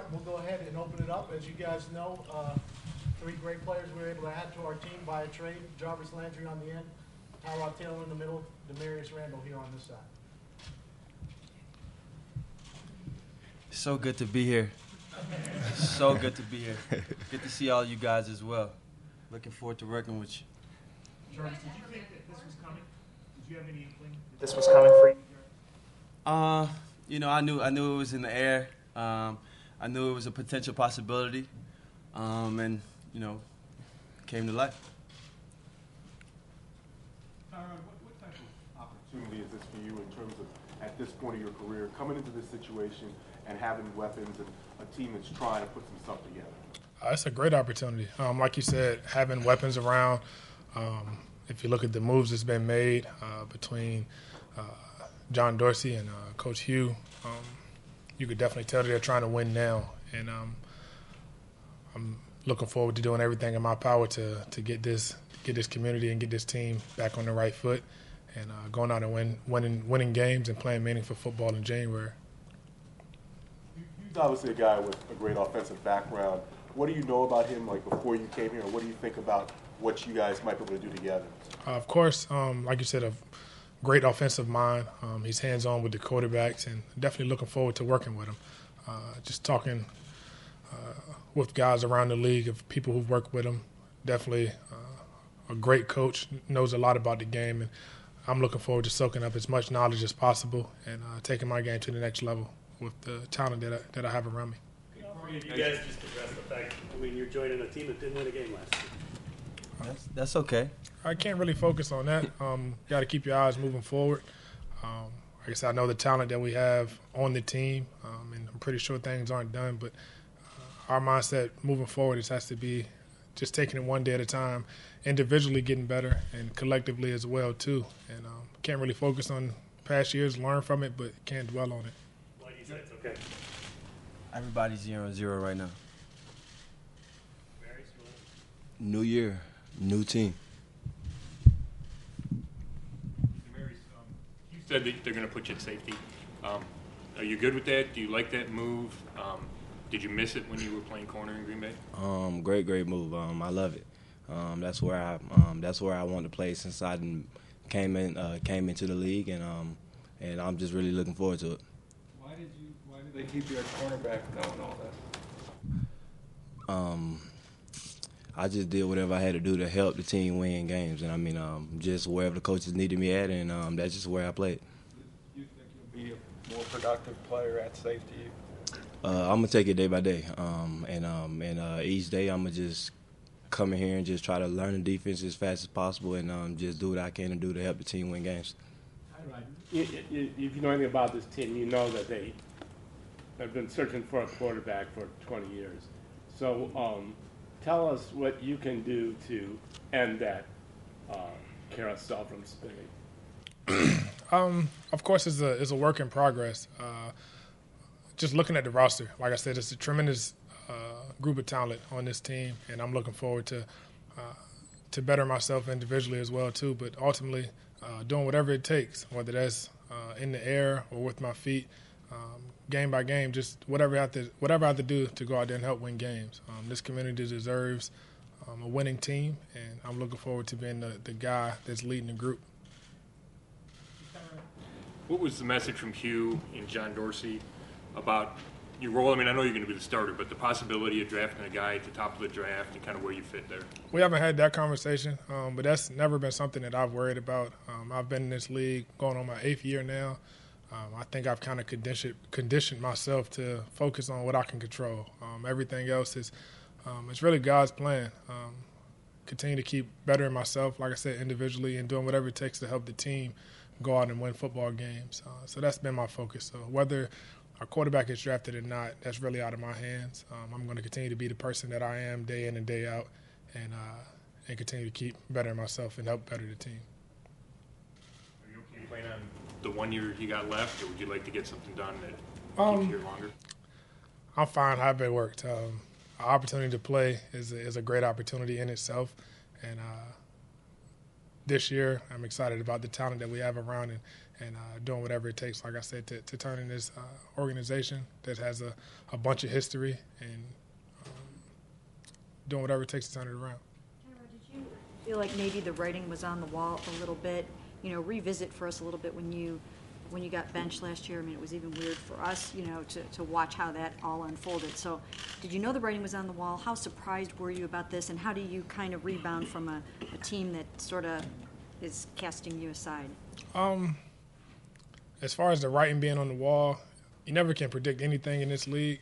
we'll go ahead and open it up. As you guys know, three great players we were able to add to our team by a trade. Jarvis Landry on the end, Tyrod Taylor in the middle, Demarius Randall here on this side. So good to be here. So good to be here. Good to see all you guys as well. Looking forward to working with you. Jarvis, did you think that this was coming? Did you have any inkling that this was coming for you? You know, I knew it was in the air. I knew it was a potential possibility, and you know, came to life. Tyrod, what type of opportunity is this for you in terms of, at this point of your career, coming into this situation and having weapons and a team that's trying to put some stuff together? It's a great opportunity. Like you said, having weapons around. If you look at the moves that's been made between John Dorsey and Coach Hugh, you could definitely tell that they're trying to win now. And I'm looking forward to doing everything in my power to get this community and get this team back on the right foot and going out and winning games and playing meaningful football in January. He's obviously a guy with a great offensive background. What do you know about him, like, before you came here? What do you think about what you guys might be able to do together? Of course, like you said, a great offensive mind. He's hands-on with the quarterbacks, and definitely looking forward to working with him. Just talking with guys around the league, of people who've worked with him. Definitely a great coach, knows a lot about the game, and I'm looking forward to soaking up as much knowledge as possible and taking my game to the next level with the talent that I have around me. You guys just addressed the fact, you're joining a team that didn't win a game last year. That's okay. I can't really focus on that. Got to keep your eyes moving forward. Like I said, I know the talent that we have on the team, and I'm pretty sure things aren't done. But our mindset moving forward has to be just taking it one day at a time, individually getting better, and collectively as well too. And can't really focus on past years, learn from it, but can't dwell on it. Why do you say it's okay? Everybody's 0-0 right now. Marius, New year, new team. Marius, you said that they're going to put you at safety. Are you good with that? Do you like that move? Did you miss it when you were playing corner in Green Bay? Great move. I love it. That's where I want to play since I came into the league, and I'm just really looking forward to it. Why did they keep you at cornerback knowing all that? I just did whatever I had to do to help the team win games, and just wherever the coaches needed me at, and that's just where I played. Do you think you'll be a more productive player at safety? I'm gonna take it day by day, and each day I'm gonna just come in here and just try to learn the defense as fast as possible, and just do what I can to do to help the team win games. If you know anything about this team, you know that they have been searching for a quarterback for 20 years. So tell us what you can do to end that carousel from spinning. Of course, it's a work in progress. Just looking at the roster, like I said, it's a tremendous group of talent on this team, and I'm looking forward to better myself individually as well too. But ultimately, doing whatever it takes, whether that's in the air or with my feet, game by game, just whatever I have to do to go out there and help win games. This community deserves a winning team, and I'm looking forward to being the guy that's leading the group. What was the message from Hugh and John Dorsey about your role? I know you're going to be the starter, but the possibility of drafting a guy at the top of the draft and kind of where you fit there. We haven't had that conversation, but that's never been something that I've worried about. I've been in this league going on my 8th year now. I think I've kind of conditioned myself to focus on what I can control. Everything else is it's really God's plan. Continue to keep bettering myself, like I said, individually, and doing whatever it takes to help the team go out and win football games. So that's been my focus. So whether our quarterback is drafted or not, that's really out of my hands. I'm going to continue to be the person that I am day in and day out, and continue to keep bettering myself and help better the team. Are you okay playing on the 1 year you got left, or would you like to get something done that keeps you here longer? I'm fine however it worked. An opportunity to play is a great opportunity in itself, and this year. I'm excited about the talent that we have around and doing whatever it takes, like I said, to turn in this organization that has a bunch of history and doing whatever it takes to turn it around. Did you feel like maybe the writing was on the wall a little bit? You know, revisit for us a little bit when you got benched last year. I mean, it was even weird for us, you know, to watch how that all unfolded. So did you know the writing was on the wall? How surprised were you about this, and how do you kind of rebound from a team that sort of is casting you aside? As far as the writing being on the wall, you never can predict anything in this league.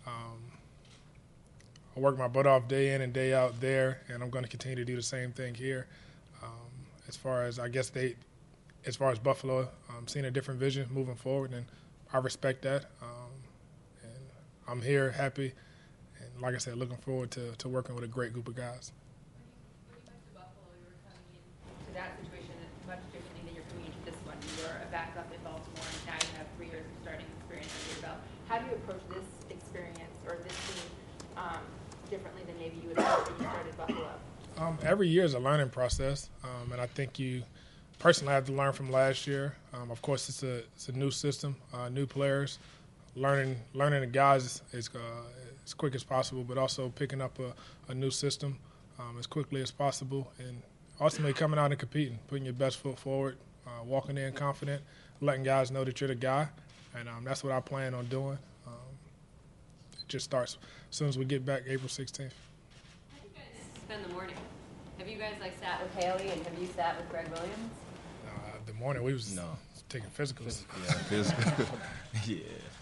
I work my butt off day in and day out there, and I'm going to continue to do the same thing here. As far as Buffalo, seeing a different vision moving forward, and I respect that. And I'm here, happy, and like I said, looking forward to working with a great group of guys. When you went to Buffalo, you were coming into that situation much differently than you're coming into this one. You were a backup in Baltimore, and now you have 3 years of starting experience under your belt. How do you approach this experience or this team differently than maybe you would have when you started Buffalo? Every year is a learning process, and I think you personally have to learn from last year. Of course, it's a new system, new players, learning the guys as quick as possible, but also picking up a new system as quickly as possible, and ultimately coming out and competing, putting your best foot forward, walking in confident, letting guys know that you're the guy, and that's what I plan on doing. It just starts as soon as we get back April 16th. How do you guys spend the morning? Have you guys sat with Haley, and have you sat with Greg Williams? The morning we was taking physicals. Yeah, physical. Yeah.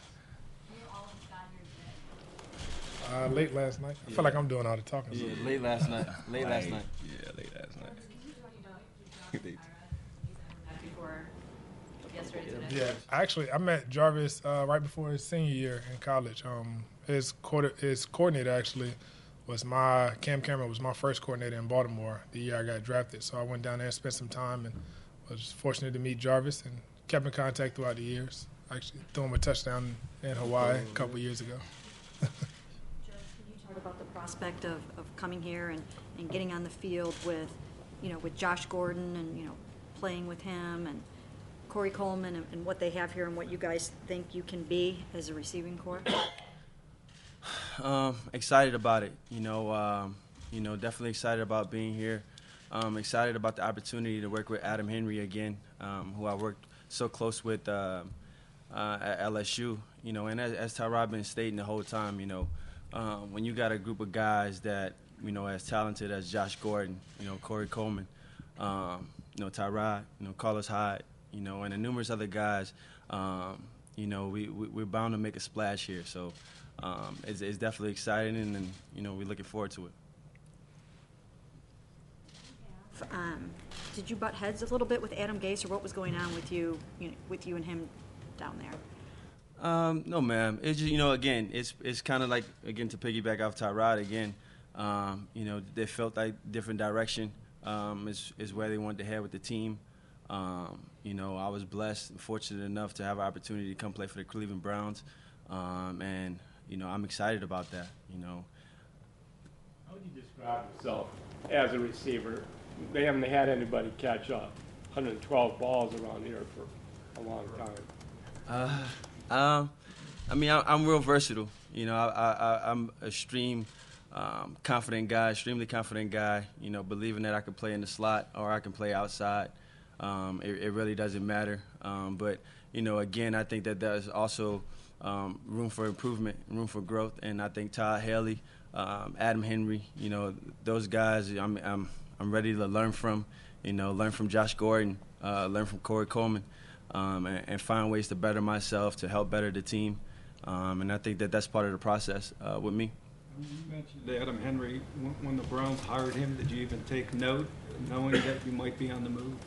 Late last night. I feel like I'm doing all the talking. Yeah, late last night. Yeah, late last night. Before yesterday, today? Yeah, actually, I met Jarvis right before his senior year in college. His coordinator actually was Cam Cameron was my first coordinator in Baltimore the year I got drafted. So I went down there and spent some time and was fortunate to meet Jarvis and kept in contact throughout the years. Actually threw him a touchdown in Hawaii a couple years ago. Can you talk about the prospect of coming here and getting on the field with Josh Gordon and, playing with him and Corey Coleman and what they have here and what you guys think you can be as a receiving corps? Excited about it. Definitely excited about being here. Excited about the opportunity to work with Adam Henry again, who I worked so close with at LSU. And as Tyrod been stating the whole time, when you got a group of guys that as talented as Josh Gordon, Corey Coleman, Tyrod, Carlos Hyde, and the numerous other guys, we're bound to make a splash here. So it's definitely exciting, and we're looking forward to it. Did you butt heads a little bit with Adam Gase, or what was going on with you and him down there? No, ma'am. It's just, again, it's kind of like, again, to piggyback off Tyrod again, they felt like different direction is where they wanted to head with the team. I was blessed and fortunate enough to have an opportunity to come play for the Cleveland Browns, and, I'm excited about that, How would you describe yourself as a receiver? They haven't had anybody catch up 112 balls around here for a long time. I'm real versatile. I'm extremely confident guy, believing that I can play in the slot or I can play outside. It really doesn't matter. But, again, I think that there's also room for improvement, room for growth. And I think Todd Haley, Adam Henry, those guys I'm ready to learn from, learn from Josh Gordon, learn from Corey Coleman, and find ways to better myself, to help better the team. And I think that that's part of the process with me. You mentioned Adam Henry. When the Browns hired him, did you even take note, knowing that you might be on the move?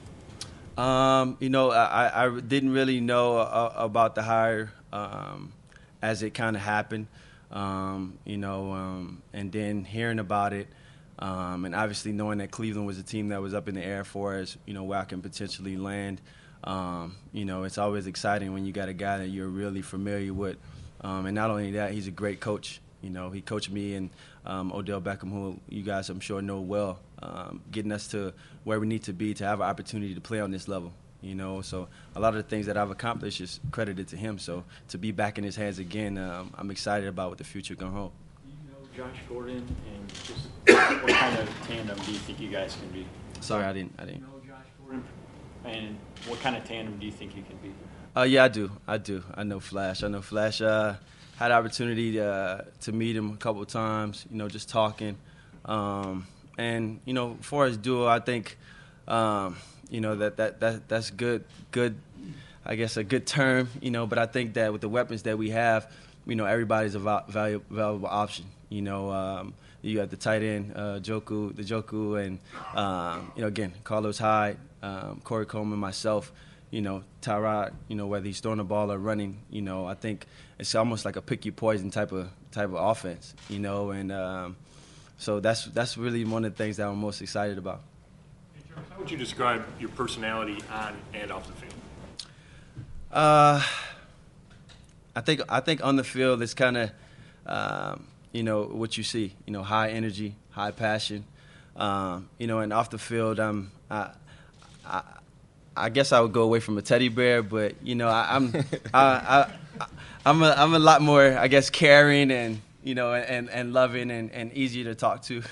I didn't really know about the hire as it kind of happened, and then hearing about it, and obviously knowing that Cleveland was a team that was up in the air for us, where I can potentially land. It's always exciting when you got a guy that you're really familiar with, and not only that, he's a great coach. He coached me and Odell Beckham, who you guys I'm sure know well. getting us to where we need to be to have an opportunity to play on this level. You know, so a lot of the things that I've accomplished is credited to him. So to be back in his hands again, I'm excited about what the future going to hold. Do you know Josh Gordon, and just what kind of tandem do you think you guys can be? Sorry, I didn't. Do you know Josh Gordon, and what kind of tandem do you think you can be? Yeah, I do. I know Flash. Had the opportunity to meet him a couple of times, you know, just talking. And, you know, as far as duo, I think, you know, that's good, I guess a good term, you know, but I think that with the weapons that we have, you know, everybody's a valuable option. You know, you got the tight end, Joku, and, you know, again, Carlos Hyde, Corey Coleman, myself, you know, Tyrod, you know, whether he's throwing the ball or running, you know, I think it's almost like a pick your poison type of offense, you know, and so that's really one of the things that I'm most excited about. How would you describe your personality on and off the field? I think on the field it's kind of, you know, what you see, you know, high energy, high passion, you know, and off the field, I guess I would go away from a teddy bear, but you know, I'm a lot more, I guess, caring and, you know, and loving and easier to talk to.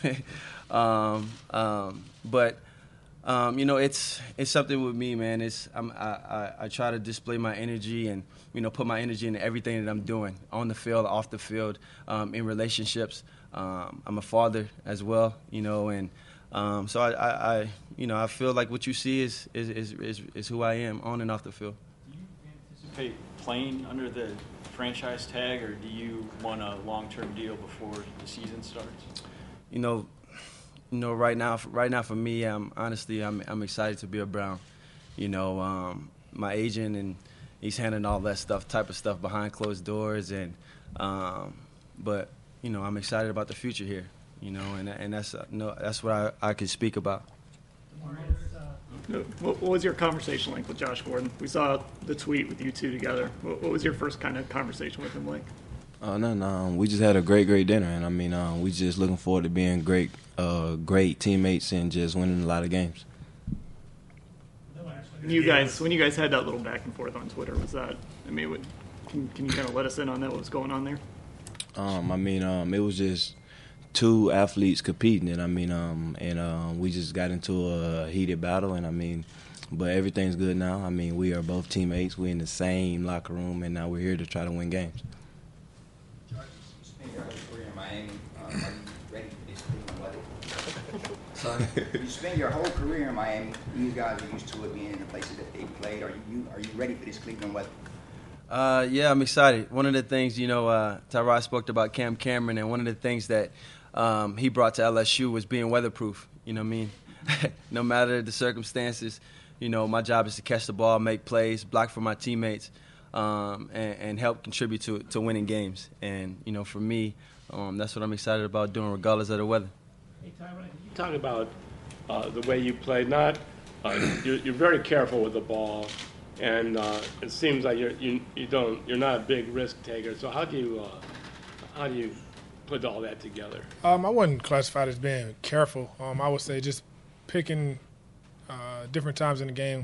But you know, it's something with me, man. I try to display my energy and, you know, put my energy into everything that I'm doing on the field, off the field, in relationships. I'm a father as well, you know, and so I you know, I feel like what you see is who I am on and off the field. Do you anticipate playing under the franchise tag, or do you want a long-term deal before the season starts? You know, right now for me, honestly, I'm excited to be a Brown. You know, my agent, and he's handling all that type of stuff behind closed doors, and but you know, I'm excited about the future here. You know, and that's what I can speak about. What was your conversation like with Josh Gordon? We saw the tweet with you two together. What was your first kind of conversation with him like? No, we just had a great dinner, and I mean, we just looking forward to being great teammates and just winning a lot of games. When you guys had that little back and forth on Twitter, was that? I mean, can you kind of let us in on that? What was going on there? I mean, it was just two athletes competing, and I mean, we just got into a heated battle, and I mean, but everything's good now. I mean, we are both teammates. We're in the same locker room, and now we're here to try to win games. George, you spent your whole career in Miami. Are you ready for this Cleveland weather? Son, you spent your whole career in Miami. These guys are used to it being in the places that they played. Are you ready for this Cleveland weather? Yeah, I'm excited. One of the things, you know, Tyrod spoke about Cam Cameron, and one of the things that he brought to LSU was being weatherproof. You know what I mean? No matter the circumstances, you know, my job is to catch the ball, make plays, block for my teammates, and help contribute to winning games. And, you know, for me, that's what I'm excited about doing regardless of the weather. Hey, Tyrod, you talk about the way you play. You're very careful with the ball, and it seems like you're not a big risk taker. So how do you put all that together? I wouldn't classify it as being careful. I would say just picking different times in the game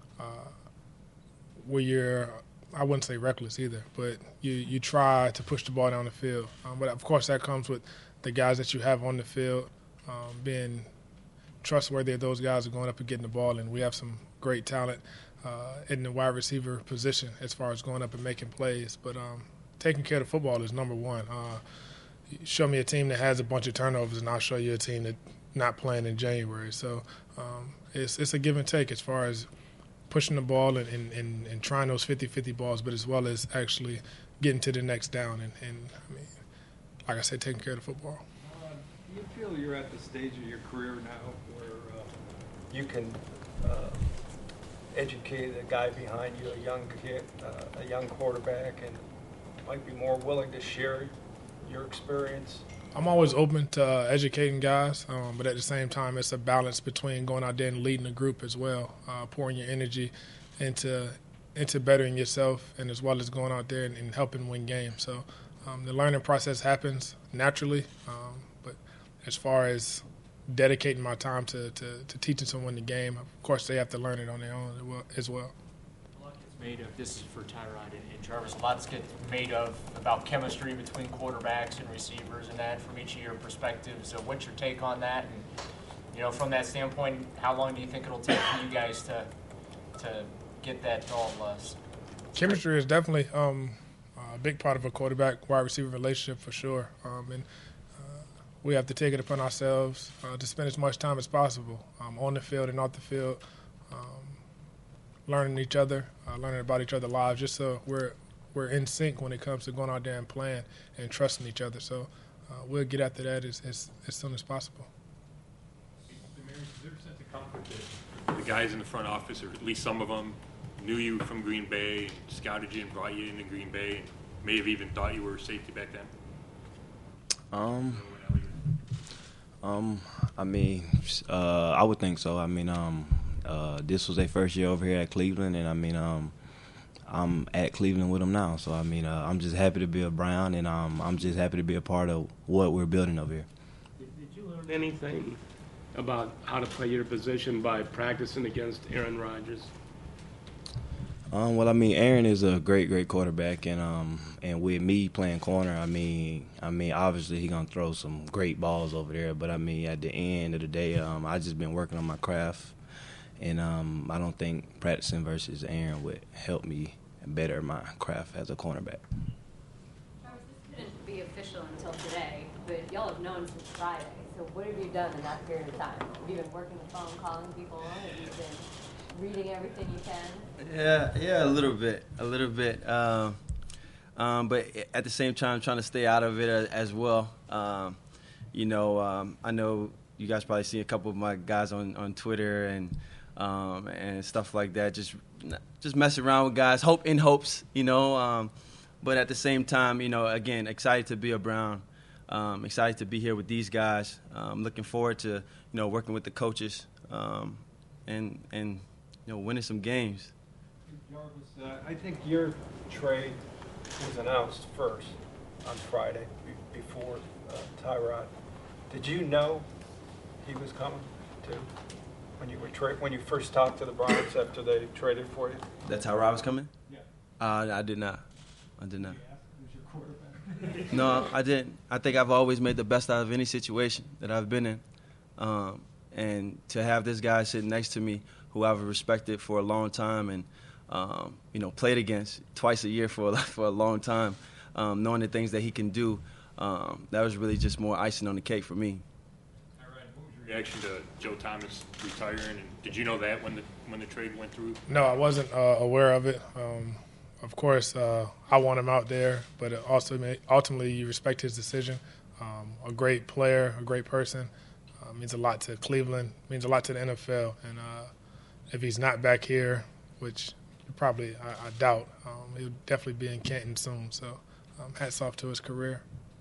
where you're, I wouldn't say reckless either, but you try to push the ball down the field. But of course that comes with the guys that you have on the field, being trustworthy of those guys are going up and getting the ball, and we have some great talent in the wide receiver position as far as going up and making plays. But taking care of the football is number one. Show me a team that has a bunch of turnovers, and I'll show you a team that's not playing in January. So it's a give and take as far as pushing the ball and trying those 50-50 balls, but as well as actually getting to the next down. And I mean, like I said, taking care of the football. Do you feel you're at the stage of your career now where you can educate a guy behind you, a young kid, a young quarterback, and might be more willing to share your experience? I'm always open to educating guys, but at the same time, it's a balance between going out there and leading the group as well, pouring your energy into bettering yourself, and as well as going out there and helping win games. So the learning process happens naturally, but as far as dedicating my time to teaching someone the game. Of course, they have to learn it on their own as well. A lot gets made of, this is for Tyrod and Jarvis, a lot gets made of about chemistry between quarterbacks and receivers and that from each of your perspectives. So what's your take on that? And, from that standpoint, how long do you think it'll take for you guys to get that all Chemistry is definitely a big part of a quarterback-wide receiver relationship for sure. We have to take it upon ourselves to spend as much time as possible on the field and off the field, learning each other, learning about each other's lives, just so we're in sync when it comes to going out there and playing and trusting each other. So we'll get after that as soon as possible. Is there a sense of comfort that the guys in the front office, or at least some of them, knew you from Green Bay, scouted you and brought you into Green Bay, and may have even thought you were a safety back then? I would think so. This was their first year over here at Cleveland, and I'm at Cleveland with them now. So I'm just happy to be a Brown, and I'm just happy to be a part of what we're building over here. Did you learn anything about how to play your position by practicing against Aaron Rodgers? Aaron is a great quarterback, and with me playing corner, obviously he's gonna throw some great balls over there. But at the end of the day, I just been working on my craft, and I don't think practicing versus Aaron would help me better my craft as a cornerback. Travis, this couldn't be official until today, but y'all have known since Friday. So what have you done in that period of time? Have you been working the phone, calling people? Have you been reading everything you can? Yeah, a little bit. But at the same time, trying to stay out of it as well. I know you guys probably see a couple of my guys on Twitter and stuff like that. Just messing around with guys, in hopes. But at the same time, again, excited to be a Brown. Excited to be here with these guys. Looking forward to working with the coaches and winning some games. Jarvis, I think your trade was announced first on Friday before Tyrod. Did you know he was coming too when you first talked to the Browns after they traded for you? That Tyrod was coming? Yeah. I did not. No, I didn't. I think I've always made the best out of any situation that I've been in. And to have this guy sitting next to me who I've respected for a long time and, played against twice a year for a long time, knowing the things that he can do, that was really just more icing on the cake for me. What was your reaction to Joe Thomas retiring? And did you know that when the trade went through? No, I wasn't aware of it. Of course, I want him out there, but ultimately you respect his decision. A great player, a great person, means a lot to Cleveland, means a lot to the NFL. And if he's not back here, which probably I doubt, he'll definitely be in Canton soon. So hats off to his career.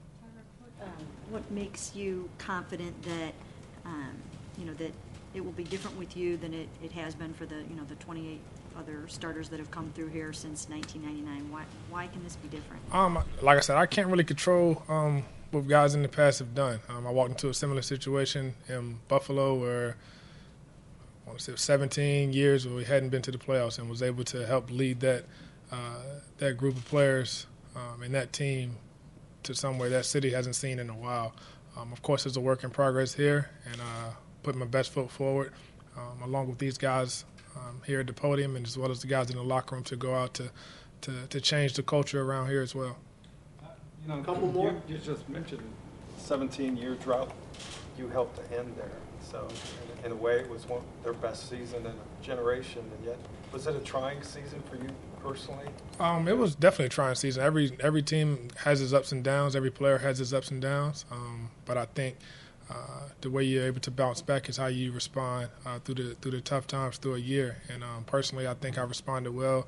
What makes you confident that that it will be different with you than it has been for the 28 other starters that have come through here since 1999? Why can this be different? Like I said, I can't really control what guys in the past have done. I walked into a similar situation in Buffalo where I want to say 17 years where we hadn't been to the playoffs and was able to help lead that group of players and that team to somewhere that city hasn't seen in a while. Of course, it's a work in progress here, and put my best foot forward along with these guys here at the podium, and as well as the guys in the locker room to go out to change the culture around here as well. A couple more. You just mentioned 17-year drought. You helped to end there. So in a way, it was their best season in a generation. And yet, was it a trying season for you personally? It was definitely a trying season. Every team has its ups and downs. Every player has its ups and downs. But I think the way you're able to bounce back is how you respond through the tough times through a year. And personally, I think I responded well.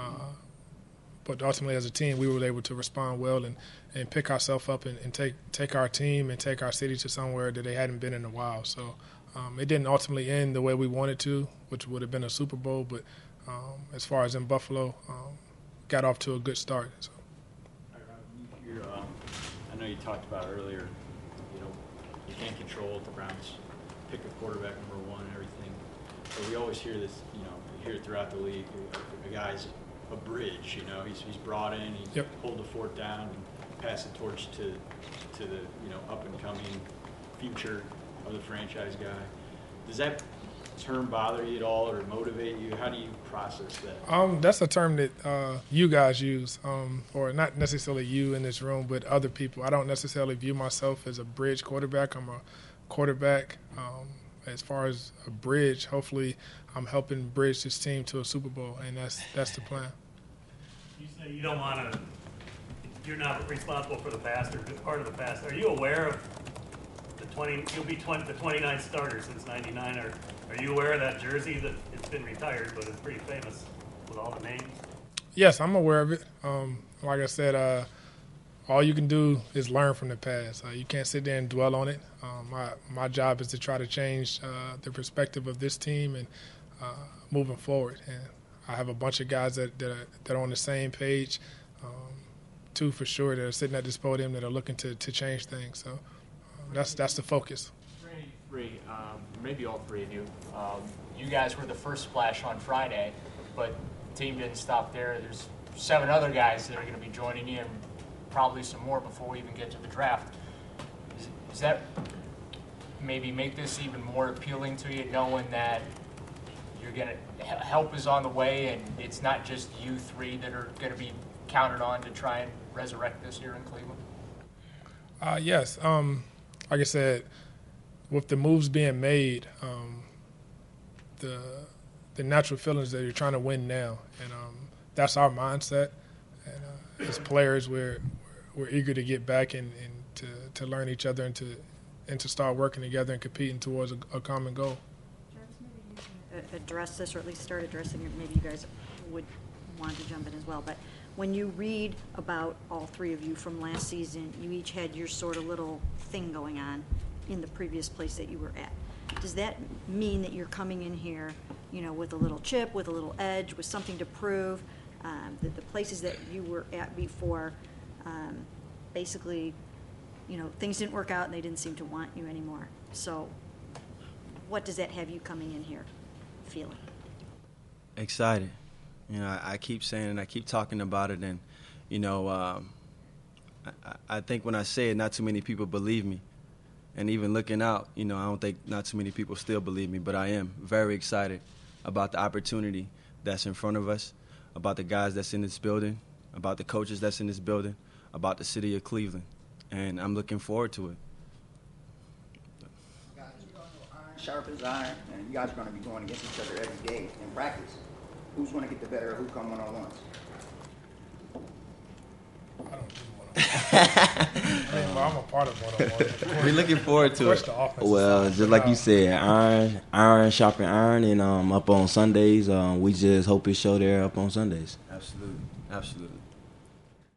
But ultimately, as a team, we were able to respond well and pick ourselves up and take our team and take our city to somewhere that they hadn't been in a while. So it didn't ultimately end the way we wanted to, which would have been a Super Bowl. But as far as in Buffalo, got off to a good start. So. I know you talked about earlier, you can't control what the Browns pick a quarterback number one and everything. But we always hear this, you know, hear it throughout the league. A guy's a bridge, you know. He's brought in, he hold the fort down and pass the torch to the, you know, up and coming future of the franchise guy. Does that term bother you at all or motivate you? How do you process that? That's a term that you guys use, or not necessarily you in this room, but other people. I don't necessarily view myself as a bridge quarterback. I'm a quarterback. As far as a bridge, hopefully I'm helping bridge this team to a Super Bowl, and that's the plan. You say you don't want to, you're not responsible for the past or part of the past. Are you aware of the 29th starter since '99? Are you aware of that jersey that it's been retired, but it's pretty famous with all the names? Yes, I'm aware of it. Like I said, all you can do is learn from the past. You can't sit there and dwell on it. My job is to try to change the perspective of this team and moving forward. And I have a bunch of guys that are on the same page, two for sure, that are sitting at this podium that are looking to change things. So that's the focus. Maybe all three of you. You guys were the first splash on Friday, but the team didn't stop there. There's 7 other guys that are going to be joining you, and probably some more before we even get to the draft. Does that maybe make this even more appealing to you, knowing that you're going to help is on the way, and it's not just you 3 that are going to be counted on to try and resurrect this here in Cleveland? Yes. Like I said, with the moves being made, the natural feelings that you're trying to win now, and that's our mindset. And as players, we're eager to get back and to learn each other and to start working together and competing towards a common goal. Jarvis, maybe you can address this, or at least start addressing it. Maybe you guys would want to jump in as well. But when you read about all 3 of you from last season, you each had your sort of little thing going on in the previous place that you were at. Does that mean that you're coming in here, you know, with a little chip, with a little edge, with something to prove? That the places that you were at before, basically, you know, things didn't work out and they didn't seem to want you anymore. So what does that have you coming in here feeling? Excited. You know, I keep saying it, I keep talking about it, and, you know, I think when I say it, not too many people believe me. And even looking out, you know, I don't think not too many people still believe me, but I am very excited about the opportunity that's in front of us, about the guys that's in this building, about the coaches that's in this building, about the city of Cleveland. And I'm looking forward to it. Guys, iron sharpens iron, and you guys are going to be going against each other every day in practice. Who's going to get the better of who come one-on-ones? I'm a part of one-on-one. We're looking forward to it. Well, just like you said, iron sharpen iron, and up on Sundays, we just hope it show there up on Sundays. Absolutely.